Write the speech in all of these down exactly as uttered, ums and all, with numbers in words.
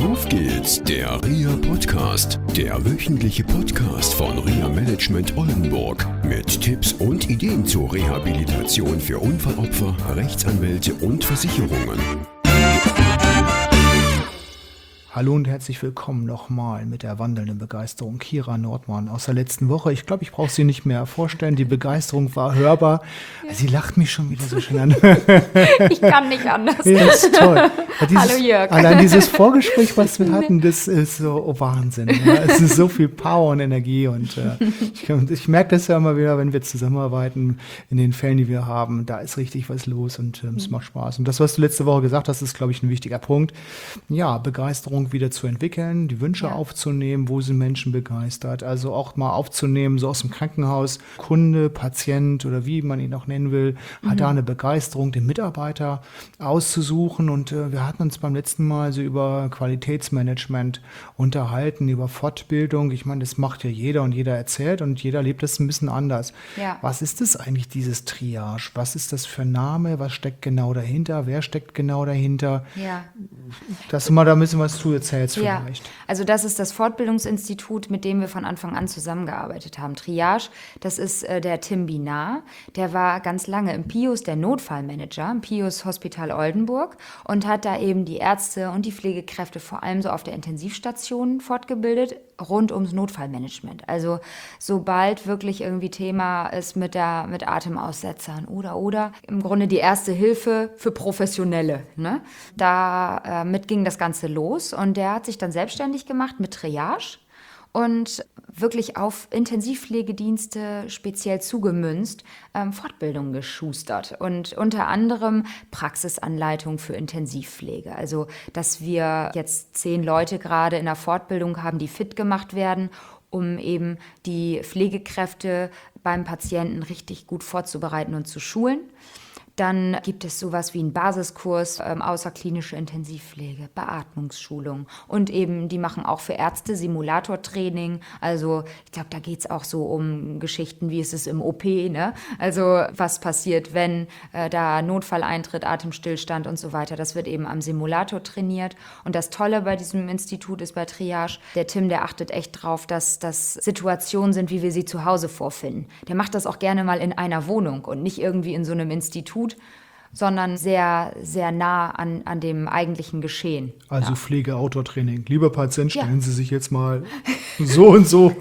Auf geht's, der R I A Podcast, der wöchentliche Podcast von R I A Management Oldenburg mit Tipps und Ideen zur Rehabilitation für Unfallopfer, Rechtsanwälte und Versicherungen. Hallo und herzlich willkommen nochmal mit der wandelnden Begeisterung Kira Nordmann aus der letzten Woche. Ich glaube, ich brauche sie nicht mehr vorstellen. Die Begeisterung war hörbar. Ja. Sie lacht mich schon wieder so schön an. Ich kann nicht anders. Ja, das ist toll. Dieses, Hallo Jörg. Allein dieses Vorgespräch, was wir hatten, das ist so oh, Wahnsinn. Ja. Es ist so viel Power und Energie und äh, ich, ich merke das ja immer wieder, wenn wir zusammenarbeiten in den Fällen, die wir haben. Da ist richtig was los und äh, es macht Spaß. Und das, was du letzte Woche gesagt hast, ist, glaube ich, ein wichtiger Punkt. Ja, Begeisterung wieder zu entwickeln, die Wünsche ja. aufzunehmen, wo sind Menschen begeistert, also auch mal aufzunehmen, so aus dem Krankenhaus, Kunde, Patient oder wie man ihn auch nennen will, mhm. hat da eine Begeisterung, den Mitarbeiter auszusuchen und äh, wir hatten uns beim letzten Mal so über Qualitätsmanagement unterhalten, über Fortbildung, ich meine, das macht ja jeder und jeder erzählt und jeder lebt das ein bisschen anders. Ja. Was ist das eigentlich, dieses Triage? Was ist das für ein Name? Was steckt genau dahinter? Wer steckt genau dahinter? Ja. Dass du mal da ein bisschen was zu erzählst ja. vielleicht. Also das ist das Fortbildungsinstitut, mit dem wir von Anfang an zusammengearbeitet haben. Triage, das ist äh, der Tim Binar, der war ganz lange im Pius, der Notfallmanager, im Pius Hospital Oldenburg und hat da eben die Ärzte und die Pflegekräfte vor allem so auf der Intensivstation fortgebildet, rund ums Notfallmanagement. Also sobald wirklich irgendwie Thema ist mit der mit Atemaussetzern oder oder im Grunde die erste Hilfe für Professionelle. Ne? Da äh, mit ging das Ganze los und der hat sich dann selbstständig gemacht mit Triage und wirklich auf Intensivpflegedienste speziell zugemünzt, ähm, Fortbildung geschustert und unter anderem Praxisanleitung für Intensivpflege. Also, dass wir jetzt zehn Leute gerade in der Fortbildung haben, die fit gemacht werden, um eben die Pflegekräfte beim Patienten richtig gut vorzubereiten und zu schulen. Dann gibt es sowas wie einen Basiskurs, ähm, außerklinische Intensivpflege, Beatmungsschulung und eben, die machen auch für Ärzte Simulatortraining. Also ich glaube, da geht es auch so um Geschichten, wie ist es im O P, ne? Also was passiert, wenn äh, da Notfall eintritt, Atemstillstand und so weiter. Das wird eben am Simulator trainiert. Und das Tolle bei diesem Institut ist bei Triage, der Tim, der achtet echt drauf, dass das Situationen sind, wie wir sie zu Hause vorfinden. Der macht das auch gerne mal in einer Wohnung und nicht irgendwie in so einem Institut, sondern sehr, sehr nah an, an dem eigentlichen Geschehen. Also ja. Pflege-Outdoor-Training. Lieber Patient, stellen ja. Sie sich jetzt mal so und so.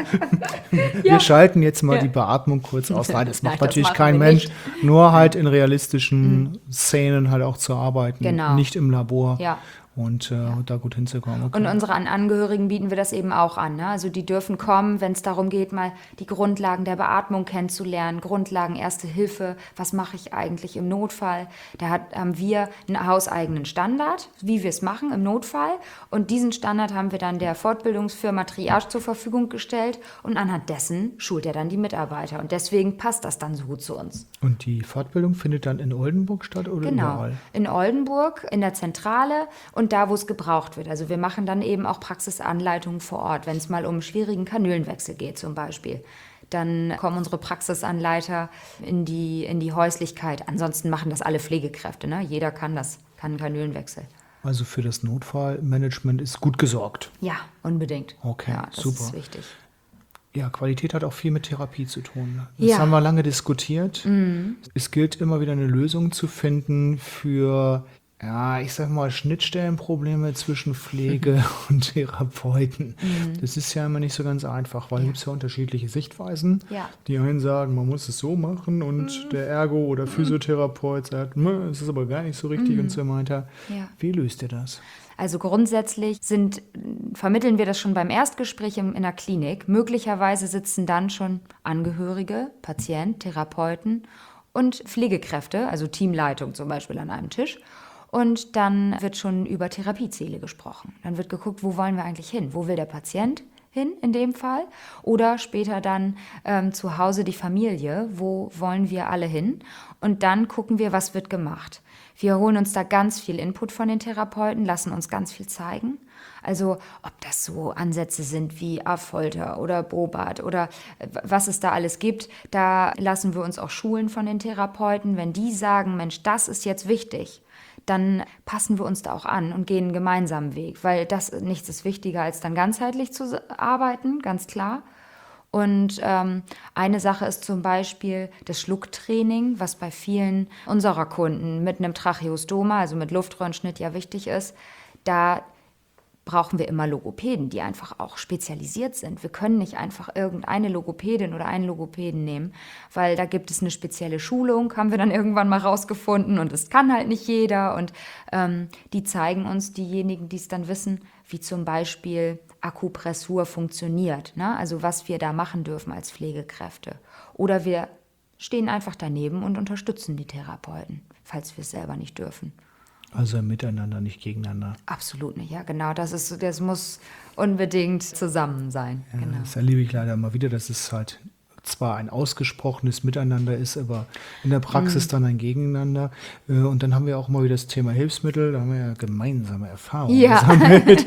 Wir ja. schalten jetzt mal ja. die Beatmung kurz aus. Nein, das macht Nein, das natürlich machen kein wir Mensch. nicht. Nur halt in realistischen mhm. Szenen halt auch zu arbeiten. Genau. Nicht im Labor. Ja. Und äh, ja. da gut hinzukommen. Okay. Und unseren Angehörigen bieten wir das eben auch an. Ne? Also die dürfen kommen, wenn es darum geht, mal die Grundlagen der Beatmung kennenzulernen, Grundlagen Erste Hilfe, was mache ich eigentlich im Notfall. Da hat, haben wir einen hauseigenen Standard, wie wir es machen im Notfall. Und diesen Standard haben wir dann der Fortbildungsfirma Triage zur Verfügung gestellt. Und anhand dessen schult er dann die Mitarbeiter. Und deswegen passt das dann so gut zu uns. Und die Fortbildung findet dann in Oldenburg statt oder genau, überall? In Oldenburg, in der Zentrale und da, wo es gebraucht wird. Also wir machen dann eben auch Praxisanleitungen vor Ort, wenn es mal um einen schwierigen Kanülenwechsel geht zum Beispiel. Dann kommen unsere Praxisanleiter in die, in die Häuslichkeit. Ansonsten machen das alle Pflegekräfte. Ne? Jeder kann das, kann einen Kanülenwechsel. Also für das Notfallmanagement ist gut gesorgt? Ja, unbedingt. Okay, ja, das super. ist wichtig. Ja, Qualität hat auch viel mit Therapie zu tun. Das ja. haben wir lange diskutiert. Mhm. Es gilt immer wieder eine Lösung zu finden für, ja, ich sag mal, Schnittstellenprobleme zwischen Pflege und Therapeuten. Mhm. Das ist ja immer nicht so ganz einfach, weil es ja. gibt ja unterschiedliche Sichtweisen. Ja. Die einen sagen, man muss es so machen und mhm. der Ergo- oder Physiotherapeut sagt, es ist aber gar nicht so richtig mhm. und so weiter. Ja. Wie löst ihr das? Also grundsätzlich sind, vermitteln wir das schon beim Erstgespräch in, in der Klinik. Möglicherweise sitzen dann schon Angehörige, Patient, Therapeuten und Pflegekräfte, also Teamleitung zum Beispiel an einem Tisch. Und dann wird schon über Therapieziele gesprochen. Dann wird geguckt, wo wollen wir eigentlich hin? Wo will der Patient hin in dem Fall? Oder später dann ähm, zu Hause die Familie, wo wollen wir alle hin? Und dann gucken wir, was wird gemacht. Wir holen uns da ganz viel Input von den Therapeuten, lassen uns ganz viel zeigen. Also ob das so Ansätze sind wie A-Folter oder Bobat oder was es da alles gibt, da lassen wir uns auch schulen von den Therapeuten. Wenn die sagen, Mensch, das ist jetzt wichtig, dann passen wir uns da auch an und gehen einen gemeinsamen Weg, weil das nichts ist wichtiger, als dann ganzheitlich zu arbeiten, ganz klar. Und ähm, eine Sache ist zum Beispiel das Schlucktraining, was bei vielen unserer Kunden mit einem Tracheostoma, also mit Luftröhrenschnitt, ja wichtig ist. Da brauchen wir immer Logopäden, die einfach auch spezialisiert sind. Wir können nicht einfach irgendeine Logopädin oder einen Logopäden nehmen, weil da gibt es eine spezielle Schulung, haben wir dann irgendwann mal rausgefunden, und das kann halt nicht jeder. Und ähm, die zeigen uns, diejenigen, die es dann wissen, wie zum Beispiel Akupressur funktioniert, ne? Also was wir da machen dürfen als Pflegekräfte. Oder wir stehen einfach daneben und unterstützen die Therapeuten, falls wir es selber nicht dürfen. Also miteinander, nicht gegeneinander. Absolut nicht, ja, genau. Das ist, das muss unbedingt zusammen sein. Ja, genau. Das erlebe ich leider immer wieder, dass es halt zwar ein ausgesprochenes Miteinander ist, aber in der Praxis mhm. dann ein Gegeneinander. Und dann haben wir auch immer wieder das Thema Hilfsmittel, da haben wir ja gemeinsame Erfahrungen ja. gesammelt.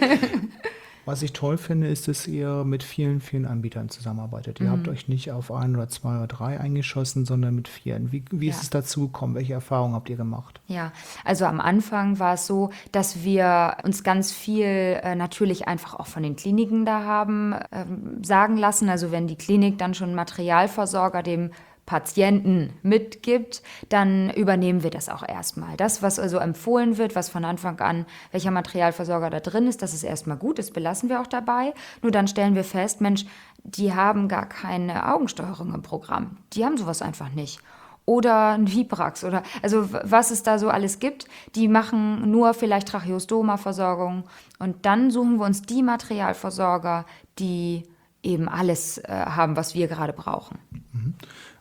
Was ich toll finde, ist, dass ihr mit vielen, vielen Anbietern zusammenarbeitet. Ihr mhm. habt euch nicht auf ein oder zwei oder drei eingeschossen, sondern mit vielen. Wie, wie ja. ist es dazu gekommen? Welche Erfahrungen habt ihr gemacht? Ja, also am Anfang war es so, dass wir uns ganz viel äh, natürlich einfach auch von den Kliniken da haben ähm, sagen lassen. Also wenn die Klinik dann schon Materialversorger dem Patienten mitgibt, dann übernehmen wir das auch erstmal. Das, was also empfohlen wird, was von Anfang an, welcher Materialversorger da drin ist, das ist erstmal gut, das belassen wir auch dabei. Nur dann stellen wir fest, Mensch, die haben gar keine Augensteuerung im Programm. Die haben sowas einfach nicht. Oder ein Vibrax oder also was es da so alles gibt, die machen nur vielleicht Tracheostoma-Versorgung, und dann suchen wir uns die Materialversorger, die eben alles äh, haben, was wir gerade brauchen. Mhm.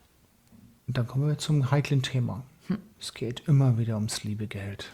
Und dann kommen wir zum heiklen Thema. Hm. Es geht immer wieder ums liebe Geld.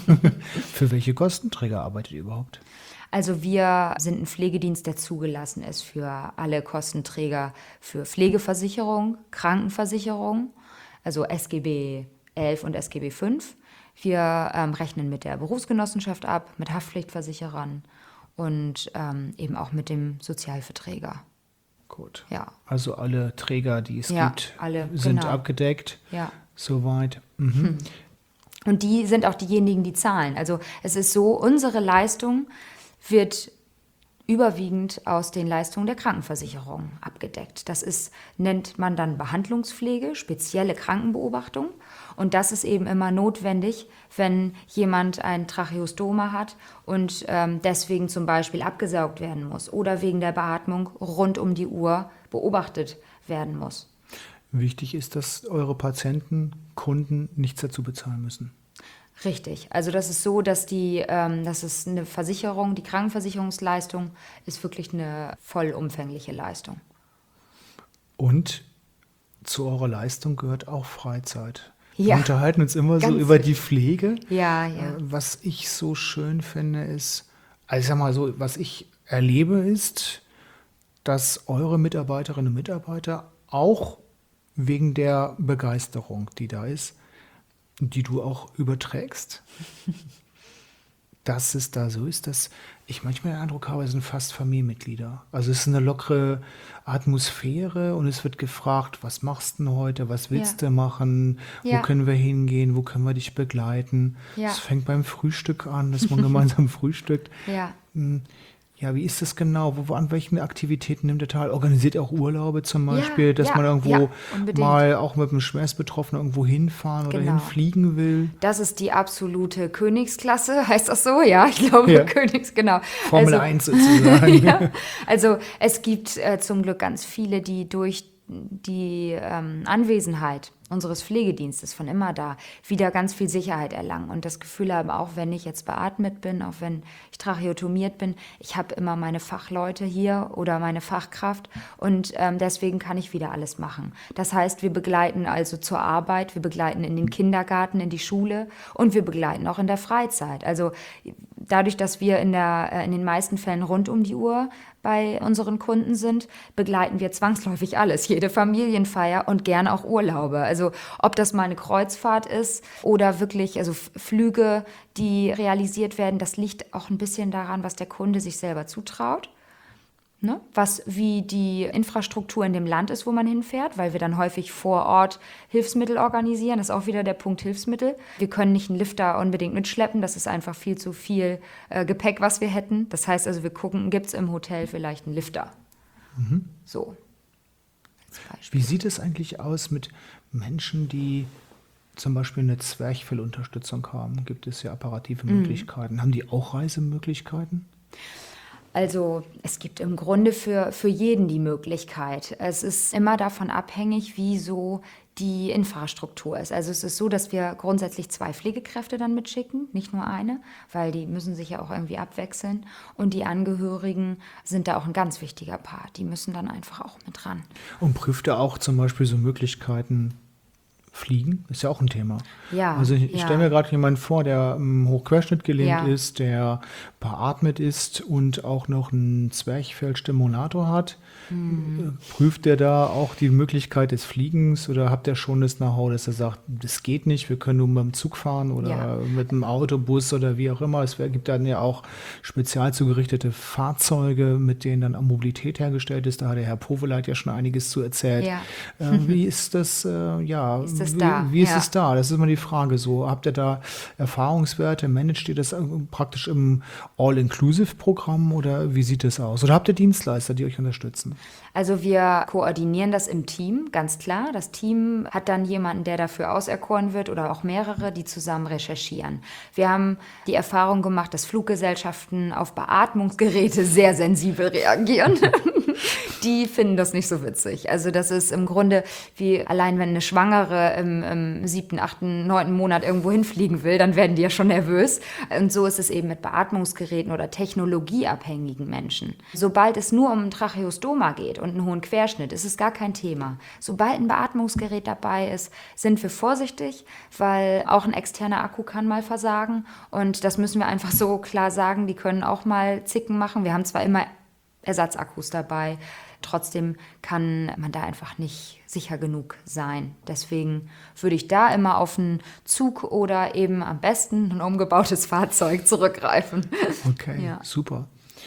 Für welche Kostenträger arbeitet ihr überhaupt? Also wir sind ein Pflegedienst, der zugelassen ist für alle Kostenträger, für Pflegeversicherung, Krankenversicherung, also S G B elf und S G B fünf. Wir ähm, rechnen mit der Berufsgenossenschaft ab, mit Haftpflichtversicherern und ähm, eben auch mit dem Sozialverträger. Gut. Ja. Also alle Träger, die es ja, gibt, alle, sind genau. abgedeckt. Ja. Soweit. Mhm. Und die sind auch diejenigen, die zahlen. Also es ist so, unsere Leistung wird überwiegend aus den Leistungen der Krankenversicherung abgedeckt. Das ist, nennt man dann Behandlungspflege, spezielle Krankenbeobachtung. Und das ist eben immer notwendig, wenn jemand ein Tracheostoma hat und ähm, deswegen zum Beispiel abgesaugt werden muss oder wegen der Beatmung rund um die Uhr beobachtet werden muss. Wichtig ist, dass eure Patienten, Kunden nichts dazu bezahlen müssen. Richtig. Also das ist so, dass die, ähm, das ist eine Versicherung, die Krankenversicherungsleistung ist wirklich eine vollumfängliche Leistung. Und zu eurer Leistung gehört auch Freizeit. Ja, wir unterhalten uns immer so über die Pflege. Ja, ja. Was ich so schön finde ist, also ich sag mal so, was ich erlebe ist, dass eure Mitarbeiterinnen und Mitarbeiter auch wegen der Begeisterung, die da ist, die du auch überträgst, dass es da so ist, dass ich manchmal den Eindruck habe, es sind fast Familienmitglieder. Also es ist eine lockere Atmosphäre und es wird gefragt, was machst du denn heute, was willst Ja. du machen, Ja. wo können wir hingehen, wo können wir dich begleiten. Ja. Es fängt beim Frühstück an, dass man gemeinsam frühstückt. Ja. Ja, wie ist das genau? Wo, an welchen Aktivitäten nimmt ihr teil? Organisiert ihr auch Urlaube zum Beispiel, Ja, dass ja, man irgendwo ja, unbedingt. mal auch mit einem Schwerstbetroffenen irgendwo hinfahren oder Genau. hinfliegen will? Das ist die absolute Königsklasse, heißt das so? Ja, ich glaube, Ja. Königs, genau. Formel also, eins sozusagen. ja, also es gibt äh, zum Glück ganz viele, die durch die ähm, Anwesenheit unseres Pflegedienstes von immer da wieder ganz viel Sicherheit erlangen und das Gefühl haben, auch wenn ich jetzt beatmet bin, auch wenn ich tracheotomiert bin, ich habe immer meine Fachleute hier oder meine Fachkraft und ähm, deswegen kann ich wieder alles machen. Das heißt, wir begleiten also zur Arbeit, wir begleiten in den Kindergarten, in die Schule und wir begleiten auch in der Freizeit. Also dadurch, dass wir in, der, äh, in den meisten Fällen rund um die Uhr bei unseren Kunden sind, begleiten wir zwangsläufig alles, jede Familienfeier und gern auch Urlaube. Also ob das mal eine Kreuzfahrt ist oder wirklich also Flüge, die realisiert werden, das liegt auch ein bisschen daran, was der Kunde sich selber zutraut. Ne? Was wie die Infrastruktur in dem Land ist, wo man hinfährt, weil wir dann häufig vor Ort Hilfsmittel organisieren. Das ist auch wieder der Punkt Hilfsmittel. Wir können nicht einen Lifter unbedingt mitschleppen. Das ist einfach viel zu viel äh, Gepäck, was wir hätten. Das heißt also, wir gucken, gibt es im Hotel vielleicht einen Lifter? Mhm. So. Wie sieht es eigentlich aus mit Menschen, die zum Beispiel eine Zwerchfellunterstützung haben? Gibt es ja apparative mhm. Möglichkeiten? Haben die auch Reisemöglichkeiten? Also es gibt im Grunde für, für jeden die Möglichkeit. Es ist immer davon abhängig, wie so die Infrastruktur ist. Also es ist so, dass wir grundsätzlich zwei Pflegekräfte dann mitschicken, nicht nur eine, weil die müssen sich ja auch irgendwie abwechseln. Und die Angehörigen sind da auch ein ganz wichtiger Part. Die müssen dann einfach auch mit ran. Und prüft ihr auch zum Beispiel so Möglichkeiten, Fliegen ist ja auch ein Thema. Ja, also ich, ich ja. stelle mir gerade jemanden vor, der im Hochquerschnitt gelähmt ja. ist, der beatmet ist und auch noch einen Zwerchfellstimulator hat. Mhm. Prüft der da auch die Möglichkeit des Fliegens oder habt ihr schon das Know-how, dass er sagt, das geht nicht, wir können nur mit dem Zug fahren oder ja. mit einem Autobus oder wie auch immer. Es gibt dann ja auch spezial zugerichtete Fahrzeuge, mit denen dann Mobilität hergestellt ist. Da hat der Herr Poveleit ja schon einiges zu erzählt. Ja. Äh, wie ist das, äh, ja, ist das wie, da? wie ist ja. es da? Das ist immer die Frage so. Habt ihr da Erfahrungswerte? Managt ihr das praktisch im All-Inclusive-Programm oder wie sieht das aus? Oder habt ihr Dienstleister, die euch unterstützen? Also wir koordinieren das im Team, ganz klar. Das Team hat dann jemanden, der dafür auserkoren wird oder auch mehrere, die zusammen recherchieren. Wir haben die Erfahrung gemacht, dass Fluggesellschaften auf Beatmungsgeräte sehr sensibel reagieren. Die finden das nicht so witzig. Also das ist im Grunde wie allein, wenn eine Schwangere im, im siebten, achten, neunten Monat irgendwo hinfliegen will, dann werden die ja schon nervös. Und so ist es eben mit Beatmungsgeräten oder technologieabhängigen Menschen. Sobald es nur um ein Tracheostoma geht und einen hohen Querschnitt, ist es gar kein Thema. Sobald ein Beatmungsgerät dabei ist, sind wir vorsichtig, weil auch ein externer Akku kann mal versagen. Und das müssen wir einfach so klar sagen, die können auch mal Zicken machen. Wir haben zwar immer Ersatzakkus dabei. Trotzdem kann man da einfach nicht sicher genug sein. Deswegen würde ich da immer auf einen Zug oder eben am besten ein umgebautes Fahrzeug zurückgreifen. Okay, ja. Super.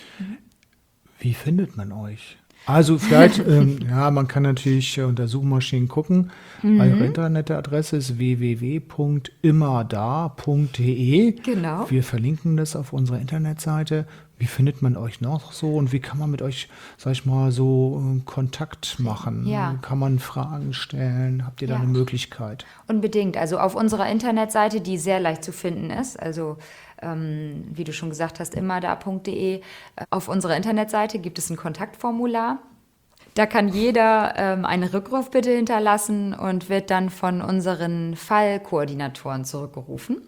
Wie findet man euch? Also vielleicht, ähm, ja, man kann natürlich äh, unter Suchmaschinen gucken. Mhm. Eure Internetadresse ist w w w punkt immerdar punkt d e. Genau. Wir verlinken das auf unserer Internetseite. Wie findet man euch noch so und wie kann man mit euch, sag ich mal, so äh, Kontakt machen? Ja. Kann man Fragen stellen? Habt ihr da ja. eine Möglichkeit? Unbedingt. Also auf unserer Internetseite, die sehr leicht zu finden ist, also ähm, wie du schon gesagt hast, immerdar punkt d e. Auf unserer Internetseite gibt es ein Kontaktformular. Da kann jeder ähm, eine Rückrufbitte hinterlassen und wird dann von unseren Fallkoordinatoren zurückgerufen.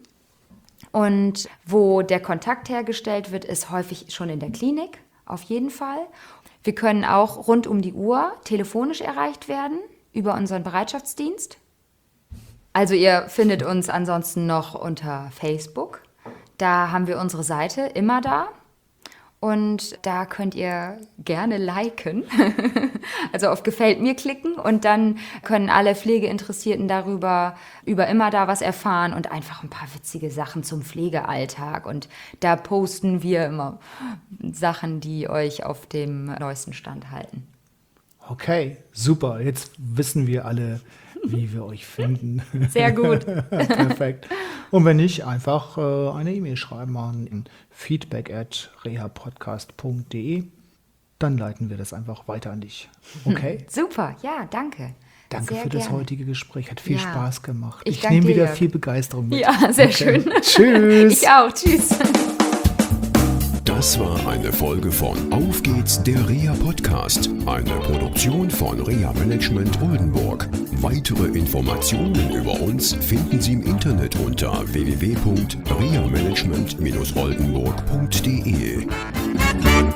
Und wo der Kontakt hergestellt wird, ist häufig schon in der Klinik, auf jeden Fall. Wir können auch rund um die Uhr telefonisch erreicht werden über unseren Bereitschaftsdienst. Also ihr findet uns ansonsten noch unter Facebook. Da haben wir unsere Seite Immerdar. Und da könnt ihr gerne liken, also auf Gefällt mir klicken und dann können alle Pflegeinteressierten darüber über Immerdar was erfahren und einfach ein paar witzige Sachen zum Pflegealltag. Und da posten wir immer Sachen, die euch auf dem neuesten Stand halten. Okay, super. Jetzt wissen wir alle, wie wir euch finden. Sehr gut. Perfekt. Und wenn nicht, einfach äh, eine E-Mail schreiben an feedback at rehapodcast punkt d e. Dann leiten wir das einfach weiter an dich. Okay? Super, ja, danke. Danke sehr für das gerne. heutige Gespräch. Hat viel ja. Spaß gemacht. Ich, ich nehme wieder dir. viel Begeisterung mit. Ja, sehr okay. schön. Tschüss. Ich auch. Tschüss. Das war eine Folge von Auf geht's, der Reha Podcast, eine Produktion von Reha Management Oldenburg. Weitere Informationen über uns finden Sie im Internet unter w w w punkt reha management oldenburg punkt d e.